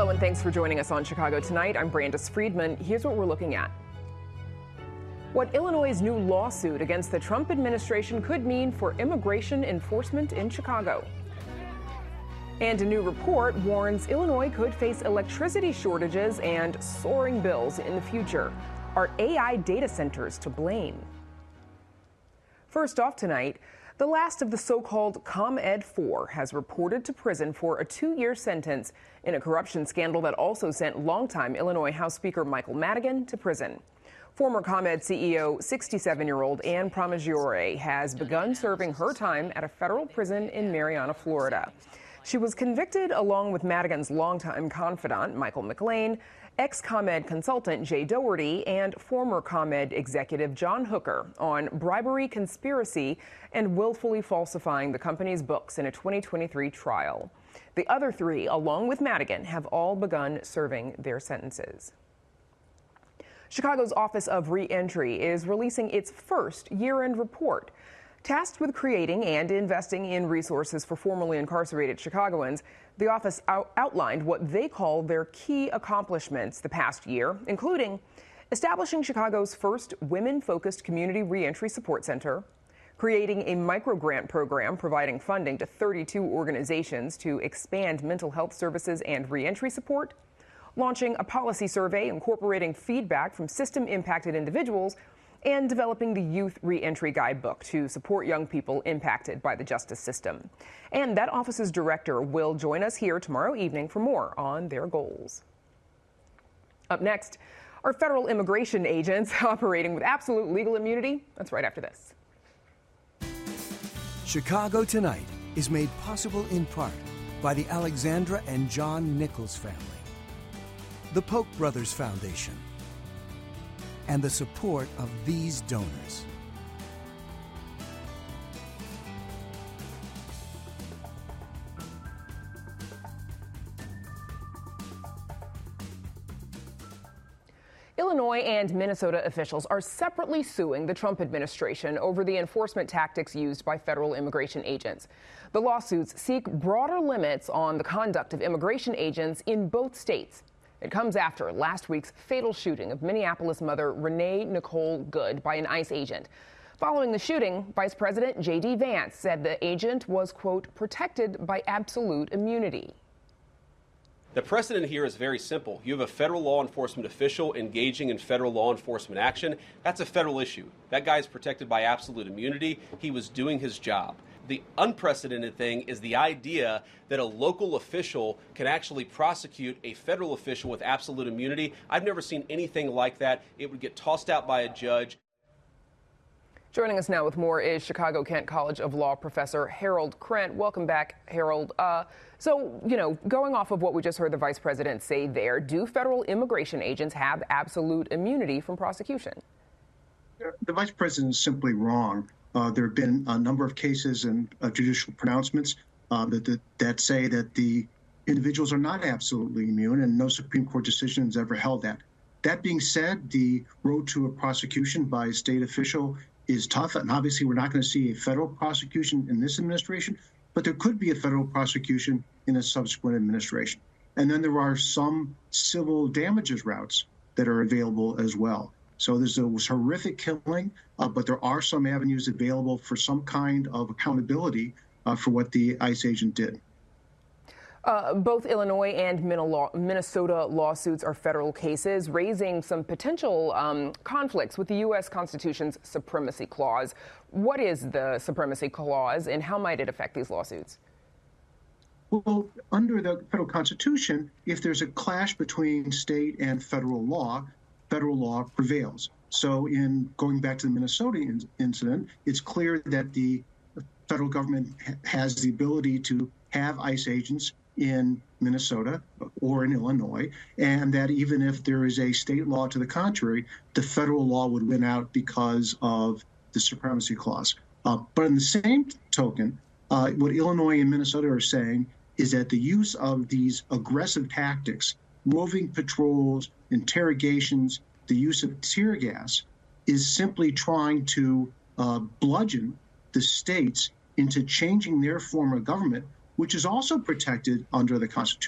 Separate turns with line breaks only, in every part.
Hello and thanks for joining us on Chicago Tonight. I'm Brandis Friedman. Here's what we're looking at. What Illinois' new lawsuit against the Trump administration could mean for immigration enforcement in Chicago. And a new report warns Illinois could face electricity shortages and soaring bills in the future. Are AI data centers to blame? First off tonight, the last of the so-called ComEd 4 has reported to prison for a 2-year sentence in a corruption scandal that also sent longtime Illinois House Speaker Michael Madigan to prison. Former ComEd CEO, 67-year-old Ann Pramaggiore, has begun serving her time at a federal prison in Marianna, Florida. She was convicted along with Madigan's longtime confidant, Michael McLean, ex-ComEd consultant Jay Doherty, and former ComEd executive John Hooker on bribery, conspiracy, and willfully falsifying the company's books in a 2023 trial. The other three, along with Madigan, have all begun serving their sentences. Chicago's Office of Reentry is releasing its first year-end report. Tasked with creating and investing in resources for formerly incarcerated Chicagoans, the office outlined what they call their key accomplishments the past year, including establishing Chicago's first women-focused community reentry support center, creating a microgrant program providing funding to 32 organizations to expand mental health services and reentry support, launching a policy survey incorporating feedback from system-impacted individuals, and developing the Youth Reentry Guidebook to support young people impacted by the justice system. And that office's director will join us here tomorrow evening for more on their goals. Up next, are federal immigration agents operating with absolute legal immunity? That's right after this.
Chicago Tonight is made possible in part by the Alexandra and John Nichols family, the Polk Brothers Foundation, and the support of these donors.
Illinois and Minnesota officials are separately suing the Trump administration over the enforcement tactics used by federal immigration agents. The lawsuits seek broader limits on the conduct of immigration agents in both states. It comes after last week's fatal shooting of Minneapolis mother Renee Nicole Good by an ICE agent. Following the shooting, Vice President J.D. Vance said the agent was, quote, protected by absolute immunity.
The precedent here is very simple. You have a federal law enforcement official engaging in federal law enforcement action. That's a federal issue. That guy is protected by absolute immunity. He was doing his job. The unprecedented thing is the idea that a local official can actually prosecute a federal official with absolute immunity. I've never seen anything like that. It would get tossed out by a judge.
Joining us now with more is Chicago Kent College of Law professor Harold Krent. Welcome back, Harold. Going off of what we just heard the vice president say there, do federal immigration agents have absolute immunity from prosecution?
The vice president is simply wrong. There have been a number of cases and judicial pronouncements that say that the individuals are not absolutely immune, and no Supreme Court decision has ever held that. That being said, the road to a prosecution by a state official is tough, and obviously we're not going to see a federal prosecution in this administration, but there could be a federal prosecution in a subsequent administration. And then there are some civil damages routes that are available as well. So there's a horrific killing, but there are some avenues available for some kind of accountability for what the ICE agent did.
Both Illinois and Minnesota lawsuits are federal cases, raising some potential conflicts with the U.S. Constitution's Supremacy Clause. What is the Supremacy Clause, and how might it affect these lawsuits?
Well, under the federal Constitution, if there's a clash between state and federal law prevails. So in going back to the Minnesota incident, it's clear that the federal government has the ability to have ICE agents in Minnesota or in Illinois, and that even if there is a state law to the contrary, the federal law would win out because of the Supremacy Clause. But in the same token, what Illinois and Minnesota are saying is that the use of these aggressive tactics, roving patrols, interrogations, the use of tear gas, is simply trying to bludgeon the states into changing their form of government, which is also protected under the Constitution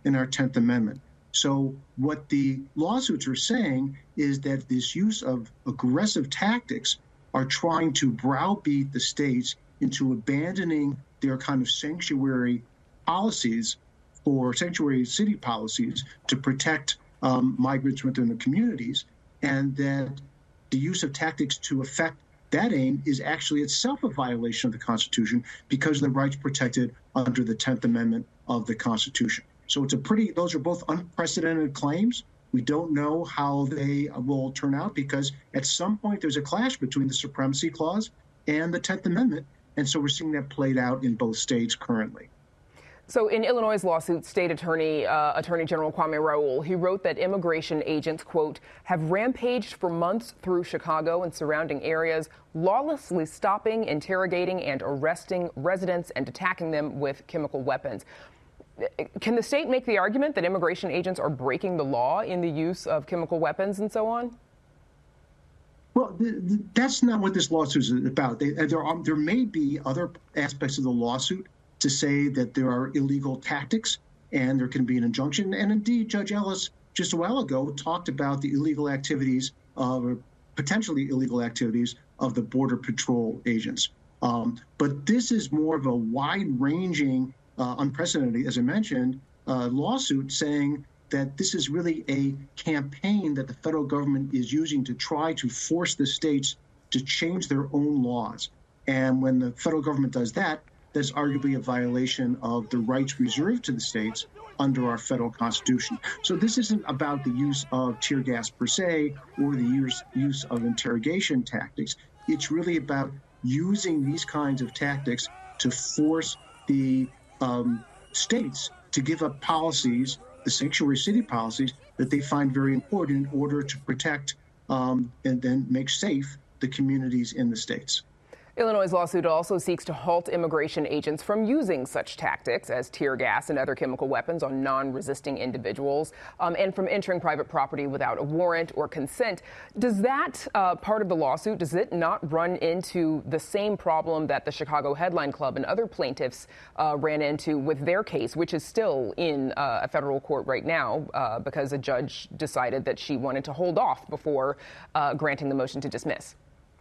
in our 10th Amendment. So what the lawsuits are saying is that this use of aggressive tactics are trying to browbeat the states into abandoning their kind of sanctuary policies or sanctuary city policies to protect migrants within the communities, and that the use of tactics to affect that aim is actually itself a violation of the Constitution because of the rights protected under the 10th Amendment of the Constitution. So those are both unprecedented claims. We don't know how they will turn out because at some point there's a clash between the Supremacy Clause and the 10th Amendment. And so we're seeing that played out in both states currently.
So in Illinois' lawsuit, State Attorney General Kwame Raoul, he wrote that immigration agents, quote, have rampaged for months through Chicago and surrounding areas, lawlessly stopping, interrogating, and arresting residents and attacking them with chemical weapons. Can the state make the argument that immigration agents are breaking the law in the use of chemical weapons and so on?
Well, that's not what this lawsuit is about. There may be other aspects of the lawsuit to say that there are illegal tactics and there can be an injunction. And indeed, Judge Ellis just a while ago talked about the illegal activities or potentially illegal activities of the Border Patrol agents. But this is more of a wide-ranging, unprecedented, as I mentioned, lawsuit saying that this is really a campaign that the federal government is using to try to force the states to change their own laws. And when the federal government does that, that's arguably a violation of the rights reserved to the states under our federal Constitution. So this isn't about the use of tear gas per se or the use of interrogation tactics. It's really about using these kinds of tactics to force the states to give up policies, the sanctuary city policies, that they find very important in order to protect and then make safe the communities in the states.
Illinois' lawsuit also seeks to halt immigration agents from using such tactics as tear gas and other chemical weapons on non-resisting individuals and from entering private property without a warrant or consent. Does that part of the lawsuit, does it not run into the same problem that the Chicago Headline Club and other plaintiffs ran into with their case, which is still in a federal court right now because a judge decided that she wanted to hold off before granting the motion to dismiss?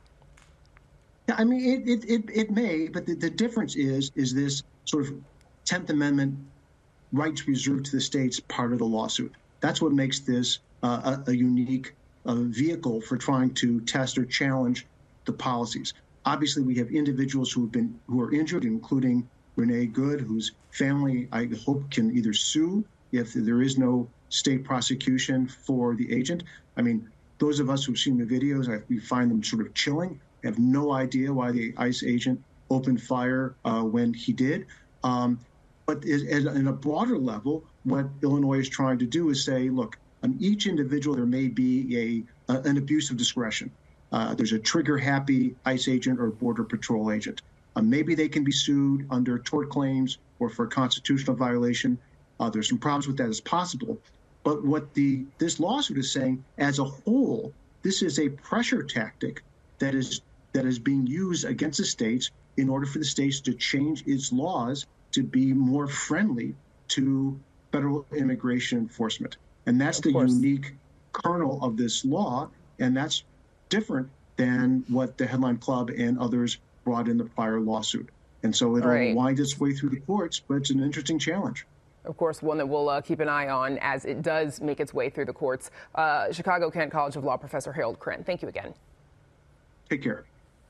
I mean, it may, but the difference is this sort of 10th Amendment rights reserved to the states part of the lawsuit. That's what makes this a unique vehicle for trying to test or challenge the policies. Obviously, we have individuals who are injured, including Renee Good, whose family, I hope, can either sue if there is no state prosecution for the agent. I mean, those of us who've seen the videos, we find them sort of chilling. Have no idea why the ICE agent opened fire when he did. But in a broader level, what Illinois is trying to do is say, look, on each individual, there may be an abuse of discretion. There's a trigger-happy ICE agent or Border Patrol agent. Maybe they can be sued under tort claims or for a constitutional violation. There's some problems with that as possible. But what this lawsuit is saying, as a whole, this is a pressure tactic that is being used against the states in order for the states to change its laws to be more friendly to federal immigration enforcement. And that's the unique kernel of this law, and that's different than what the Headline Club and others brought in the prior lawsuit. And so it'll wind its way through the courts, but it's an interesting challenge.
Of course, one that we'll keep an eye on as it does make its way through the courts. Chicago-Kent College of Law professor Harold Kryn, thank you again.
Take care.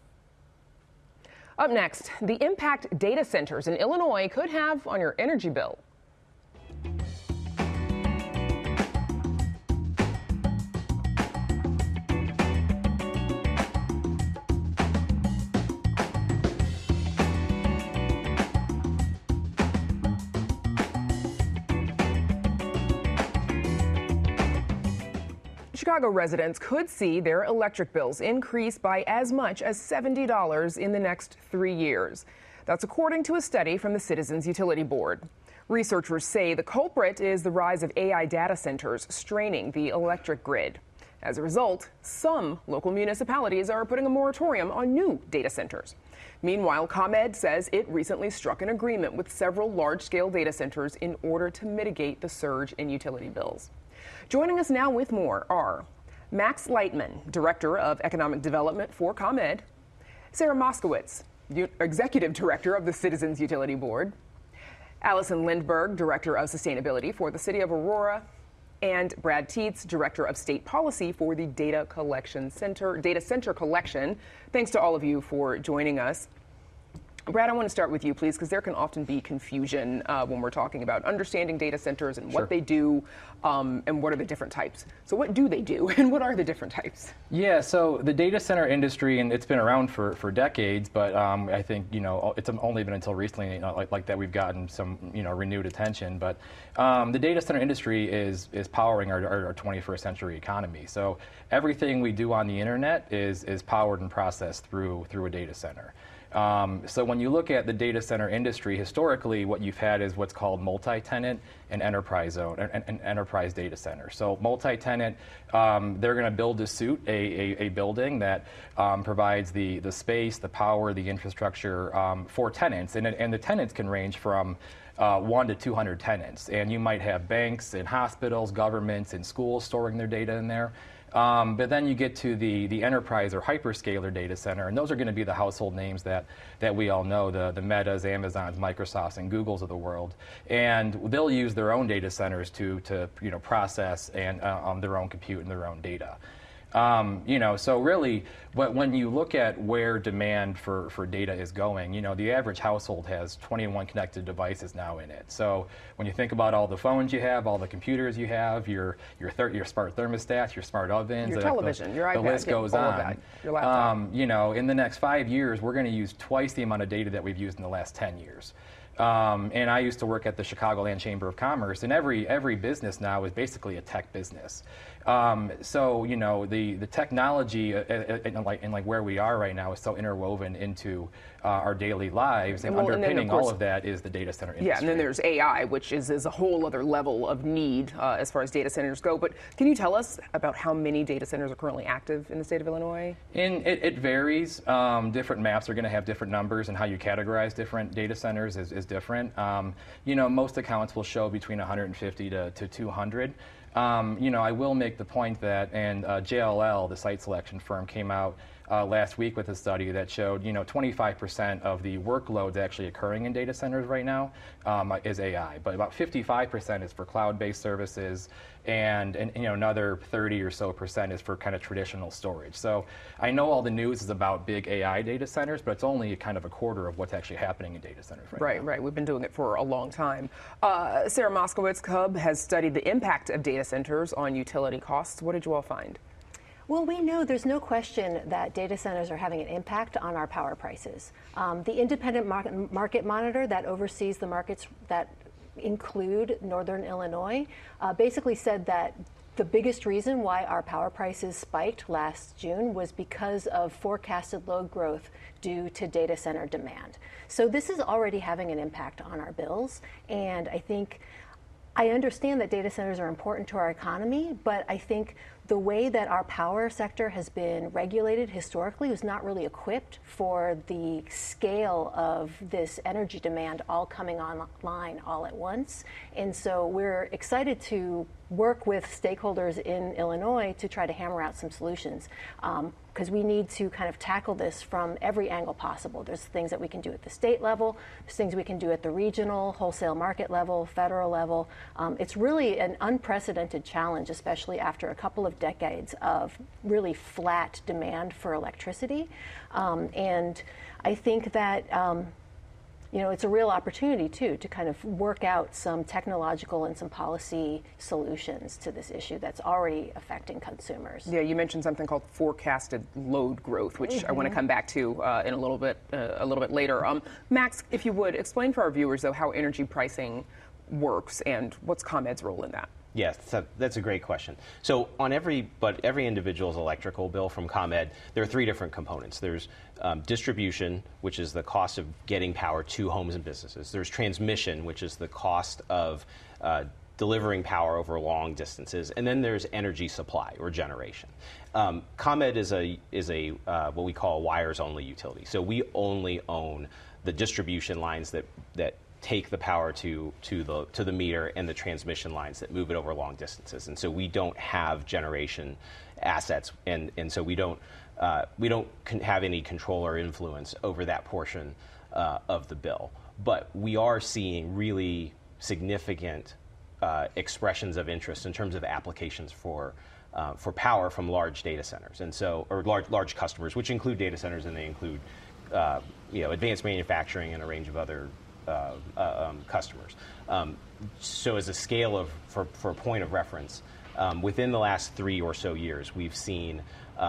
Up next, the impact data centers in Illinois could have on your energy bill. Chicago residents could see their electric bills increase by as much as $70 in the next 3 years. That's according to a study from the Citizens Utility Board. Researchers say the culprit is the rise of AI data centers straining the electric grid. As a result, some local municipalities are putting a moratorium on new data centers. Meanwhile, ComEd says it recently struck an agreement with several large-scale data centers in order to mitigate the surge in utility bills. Joining us now with more are Max Lightman, Director of Economic Development for ComEd, Sarah Moskowitz, Executive Director of the Citizens Utility Board, Allison Lindberg, Director of Sustainability for the City of Aurora, and Brad Tietz, Director of State Policy for the Data Center Collection. Thanks to all of you for joining us. Brad, I want to start with you, please, because there can often be confusion when we're talking about understanding data centers and what they do and what are the different types. So what do they do and what are the different types?
Yeah, so the data center industry, and it's been around for decades, but I think, it's only been until recently, like that we've gotten some, renewed attention. But the data center industry is powering our 21st century economy. So everything we do on the internet is powered and processed through a data center. So when you look at the data center industry, historically, what you've had is what's called multi-tenant and enterprise zone and enterprise data center. So multi-tenant, they're going to build to suit a building that provides the space, the power, the infrastructure for tenants, and the tenants can range from 1 to 200 tenants, and you might have banks and hospitals, governments, and schools storing their data in there. But then you get to the enterprise or hyperscaler data center, and those are going to be the household names that we all know, the Metas, Amazons, Microsofts, and Googles of the world. And they'll use their own data centers to process and their own compute and their own data. So really, when you look at where demand for data is going, the average household has 21 connected devices now in it. So when you think about all the phones you have, all the computers you have, your smart thermostats, your smart ovens,
your television, your iPad,
the list goes on.
Of that, your laptop.
In the next 5 years, we're going to use twice the amount of data that we've used in the last 10 years. And I used to work at the Chicagoland Chamber of Commerce, and every business now is basically a tech business. So the technology and where we are right now is so interwoven into our daily lives, and underpinning all of that is the data center industry.
Yeah, and then there's AI, which is a whole other level of need as far as data centers go. But can you tell us about how many data centers are currently active in the state of Illinois?
It varies. Different maps are going to have different numbers, and how you categorize different data centers is different. Most accounts will show between 150 to 200. I will make the point that, and JLL, the site selection firm, came out last week with a study that showed, 25% of the workloads actually occurring in data centers right now is AI, but about 55% is for cloud-based services, and another 30 or so percent is for kind of traditional storage. So I know all the news is about big AI data centers, but it's only kind of a quarter of what's actually happening in data centers right now.
Right. We've been doing it for a long time. Sarah Moskowitz, CUB, has studied the impact of data centers on utility costs. What did you all find?
Well, we know there's no question that data centers are having an impact on our power prices. The independent market monitor that oversees the markets that include Northern Illinois basically said that the biggest reason why our power prices spiked last June was because of forecasted load growth due to data center demand. So this is already having an impact on our bills, and I understand that data centers are important to our economy, but I think the way that our power sector has been regulated historically was not really equipped for the scale of this energy demand all coming online all at once. And so we're excited to work with stakeholders in Illinois to try to hammer out some solutions, because we need to kind of tackle this from every angle possible. There's things that we can do at the state level, there's things we can do at the regional, wholesale market level, federal level. It's really an unprecedented challenge, especially after a couple of decades of really flat demand for electricity. And I think that it's a real opportunity, too, to kind of work out some technological and some policy solutions to this issue that's already affecting consumers.
Yeah, you mentioned something called forecasted load growth, which I want to come back to in a little bit later. Max, if you would, explain for our viewers, though, how energy pricing works and what's ComEd's role in that.
Yes, that's a great question. So on every individual's electrical bill from ComEd, there are three different components. There's distribution, which is the cost of getting power to homes and businesses. There's transmission, which is the cost of delivering power over long distances, and then there's energy supply or generation. ComEd is a what we call a wires-only utility. So we only own the distribution lines that take the power to the meter and the transmission lines that move it over long distances. And so we don't have generation assets, and so we don't have any control or influence over that portion of the bill. But we are seeing really significant expressions of interest in terms of applications for power from large data centers, and so or large customers, which include data centers, and they include advanced manufacturing and a range of other customers. So as a scale for a point of reference, within the last 3 or so years, we've seen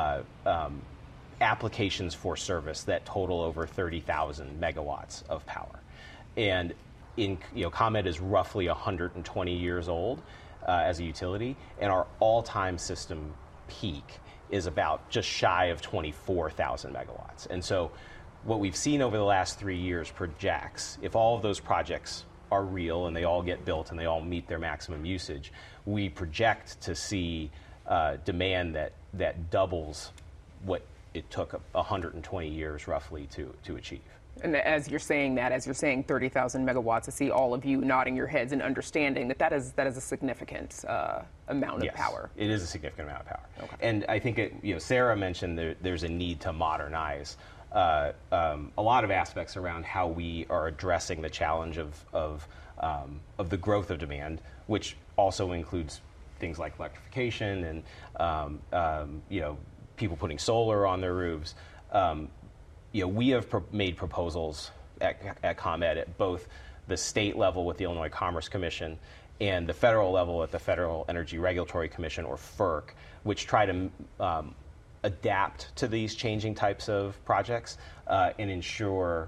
applications for service that total over 30,000 megawatts of power. And ComEd is roughly 120 years old as a utility, and our all-time system peak is about just shy of 24,000 megawatts. And so what we've seen over the last 3 years projects, if all of those projects are real and they all get built and they all meet their maximum usage, we project to see demand that doubles what it took 120 years roughly to achieve.
And as you're saying 30,000 megawatts, I see all of you nodding your heads and understanding that is a significant amount of power.
It is a significant amount of power.
Okay.
And I think Sarah mentioned there's a need to modernize a lot of aspects around how we are addressing the challenge of the growth of demand, which also includes things like electrification and people putting solar on their roofs. We have made proposals at ComEd at both the state level with the Illinois Commerce Commission and the federal level at the Federal Energy Regulatory Commission, or FERC, which try to adapt to these changing types of projects and ensure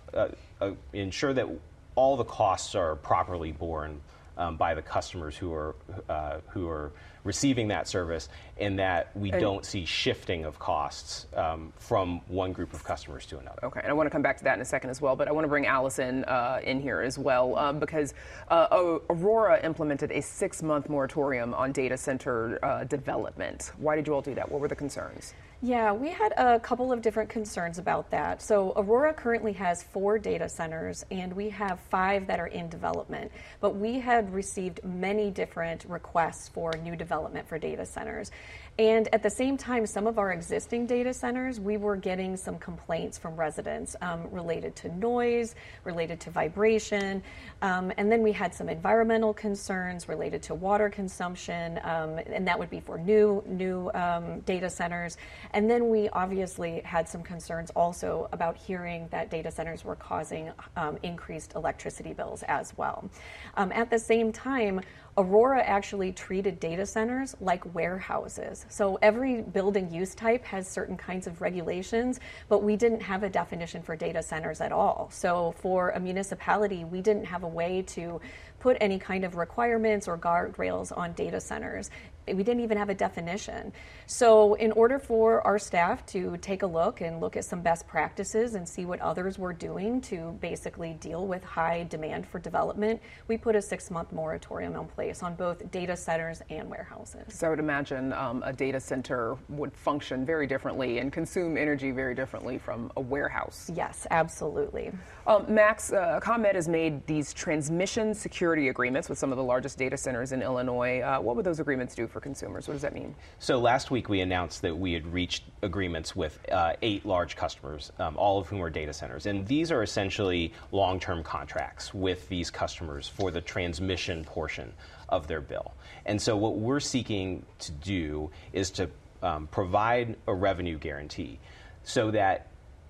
that all the costs are properly borne by the customers who are receiving that service, and that we don't see shifting of costs from one group of customers to another.
Okay, and I want to come back to that in a second as well, but I want to bring Allison in here as well, because Aurora implemented a 6-month moratorium on data center development. Why did you all do that? What were the concerns?
Yeah, we had a couple of different concerns about that. So Aurora currently has 4 data centers, and we have 5 that are in development. But we had received many different requests for new development for data centers. And at the same time, some of our existing data centers, we were getting some complaints from residents related to noise, related to vibration, and then we had some environmental concerns related to water consumption, and that would be for new data centers. And then we obviously had some concerns also about hearing that data centers were causing increased electricity bills as well. At the same time, Aurora actually treated data centers like warehouses. So every building use type has certain kinds of regulations, but we didn't have a definition for data centers at all. So for a municipality, we didn't have a way to put any kind of requirements or guardrails on data centers. We didn't even have a definition. So in order for our staff to take a look at some best practices and see what others were doing to basically deal with high demand for development, we put a 6-month moratorium in place on both data centers and warehouses. So
I would imagine a data center would function very differently and consume energy very differently from a warehouse.
Yes, absolutely.
Max, ComEd has made these transmission security agreements with some of the largest data centers in Illinois. What would those agreements do for consumers? What does that mean?
So last week we announced that we had reached agreements with 8 large customers, all of whom are data centers. And these are essentially long-term contracts with these customers for the transmission portion of their bill. And so what we're seeking to do is to provide a revenue guarantee so that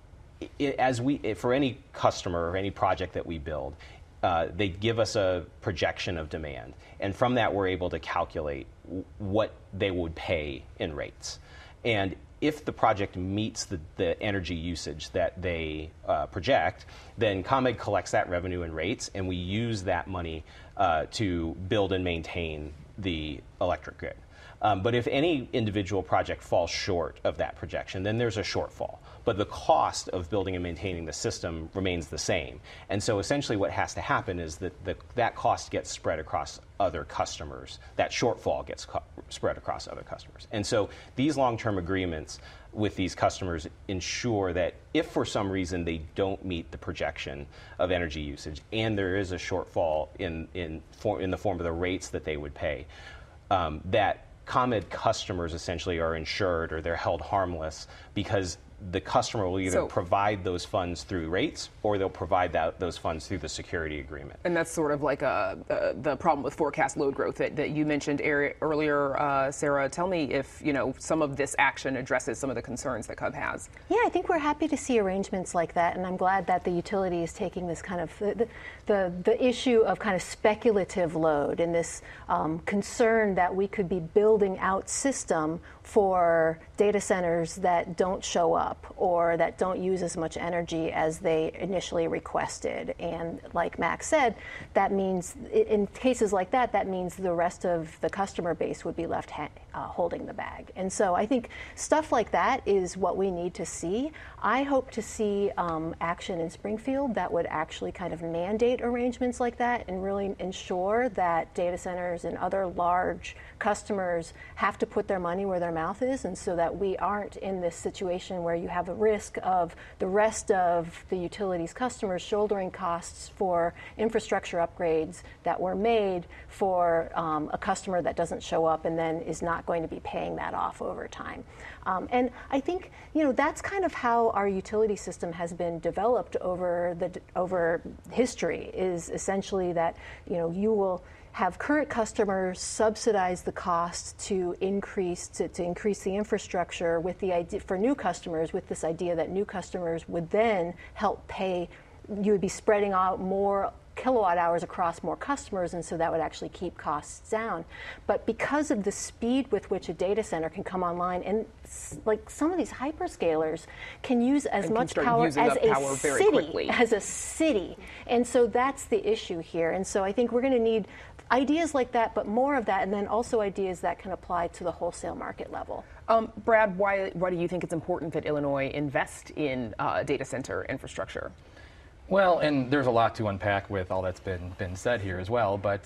for any customer or any project that we build, they give us a projection of demand, and from that we're able to calculate what they would pay in rates. And if the project meets the energy usage that they project, then ComEd collects that revenue and rates, and we use that money to build and maintain the electric grid. But if any individual project falls short of that projection, then there's a shortfall. But the cost of building and maintaining the system remains the same. And so essentially what has to happen is that that cost gets spread across other customers. That shortfall gets spread across other customers. And so these long-term agreements with these customers ensure that if for some reason they don't meet the projection of energy usage and there is a shortfall in the form of the rates that they would pay, that ComEd customers essentially are insured or they're held harmless because the customer will either provide those funds through rates or they'll provide those funds through the security agreement.
And that's sort of like the problem with forecast load growth that you mentioned earlier, Sarah. Tell me if some of this action addresses some of the concerns that CUB has.
Yeah, I think we're happy to see arrangements like that, and I'm glad that the utility is taking this kind of the issue of kind of speculative load and this concern that we could be building out system for data centers that don't show up or that don't use as much energy as they initially requested. And like Max said, that means in cases like that, that means the rest of the customer base would be left holding the bag. And so I think stuff like that is what we need to see. I hope to see action in Springfield that would actually kind of mandate arrangements like that and really ensure that data centers and other large customers have to put their money where their mouth is, and so that we aren't in this situation where you have a risk of the rest of the utilities customers shouldering costs for infrastructure upgrades that were made for a customer that doesn't show up and then is not going to be paying that off over time. And I think that's kind of how our utility system has been developed over history, is essentially that you will have current customers subsidize the cost to increase the infrastructure with the idea for new customers, with this idea that new customers would then help pay. You would be spreading out more kilowatt hours across more customers, and so that would actually keep costs down. But because of the speed with which a data center can come online, and like some of these hyperscalers can use as much power as a city, and so that's the issue here. And so I think we're going to need ideas like that, but more of that, and then also ideas that can apply to the wholesale market level.
Brad, why do you think it's important that Illinois invest in data center infrastructure?
Well, and there's a lot to unpack with all that's been said here as well. But,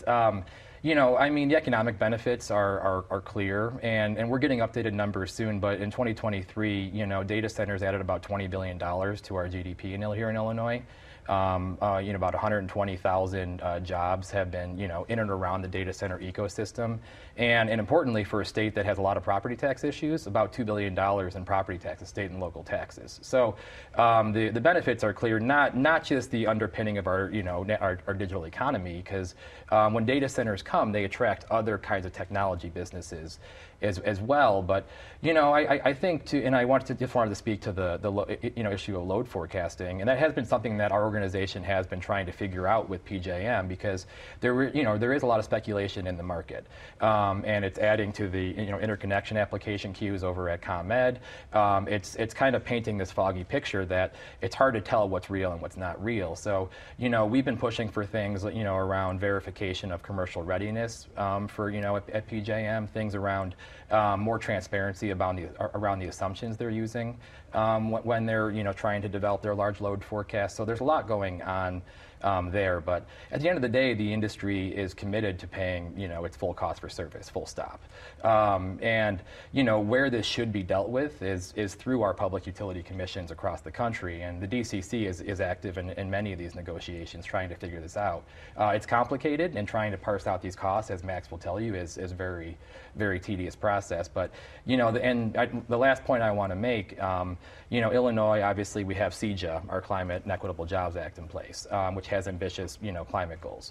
the economic benefits are clear, and we're getting updated numbers soon. But in 2023, data centers added about $20 billion to our GDP here in Illinois. About 120,000 jobs have been, in and around the data center ecosystem. And importantly, for a state that has a lot of property tax issues, about $2 billion in property taxes, state and local taxes. So the benefits are clear, not just the underpinning of our digital economy, because when data centers come, they attract other kinds of technology businesses as well. But I think and I wanted to speak to the issue of load forecasting, and that has been something that our organization has been trying to figure out with PJM, because there is a lot of speculation in the market, and it's adding to the interconnection application queues over at ComEd. It's kind of painting this foggy picture that it's hard to tell what's real and what's not real. So we've been pushing for things around verification of commercial readiness for at PJM, things around more transparency around the assumptions they're using when they're trying to develop their large load forecast. So there's a lot going on there, but at the end of the day, the industry is committed to paying its full cost for service, full stop. And where this should be dealt with is through our public utility commissions across the country, and the DCC is active in many of these negotiations trying to figure this out. It's complicated, and trying to parse out these costs, as Max will tell you, is very, very tedious process. But the last point I want to make, Illinois, obviously we have CEJA, our Climate and Equitable Jobs Act, in place, which has ambitious climate goals.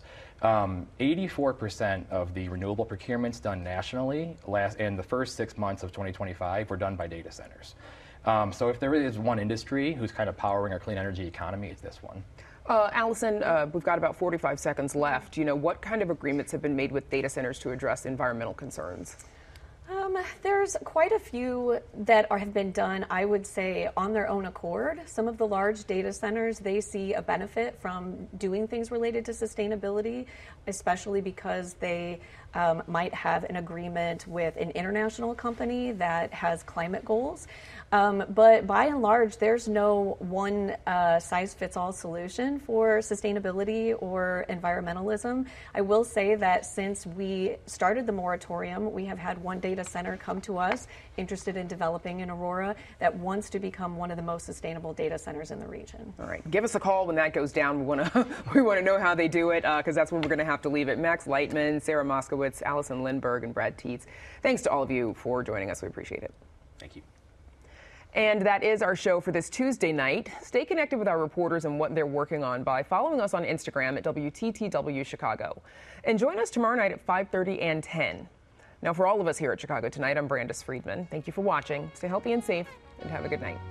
84% of the renewable procurements done nationally in the first 6 months of 2025 were done by data centers. So if there is one industry who's kind of powering our clean energy economy, it's this one.
Allison, we've got about 45 seconds left. What kind of agreements have been made with data centers to address environmental concerns?
There's quite a few that have been done, I would say, on their own accord. Some of the large data centers, they see a benefit from doing things related to sustainability, especially because they might have an agreement with an international company that has climate goals. But by and large, there's no one size-fits-all solution for sustainability or environmentalism. I will say that since we started the moratorium, we have had one data center come to us interested in developing in Aurora that wants to become one of the most sustainable data centers in the region.
All right, give us a call when that goes down. We want to know how they do it, because that's where we're going to have to leave it. Max Lightman, Sarah Moskowitz, Allison Lindberg, and Brad Tietz. Thanks to all of you for joining us. We appreciate it.
Thank you.
And that is our show for this Tuesday night. Stay connected with our reporters and what they're working on by following us on Instagram at WTTW Chicago. And join us tomorrow night at 5:30 and 10. Now, for all of us here at Chicago Tonight, I'm Brandis Friedman. Thank you for watching. Stay healthy and safe, and have a good night.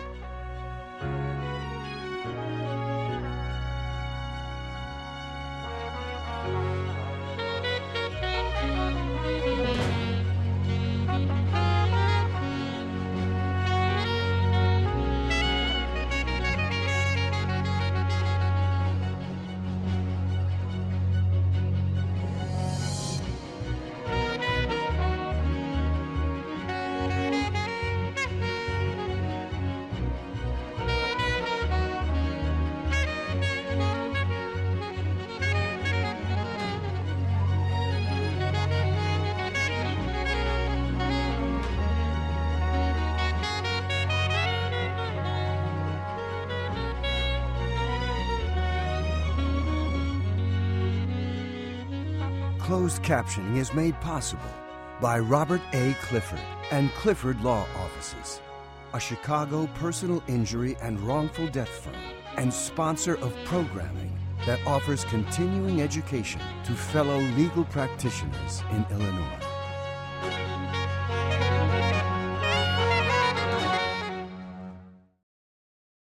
Closed captioning is made possible by Robert A. Clifford and Clifford Law Offices, a Chicago personal injury and wrongful death firm and sponsor of programming that offers continuing education to fellow legal practitioners in Illinois.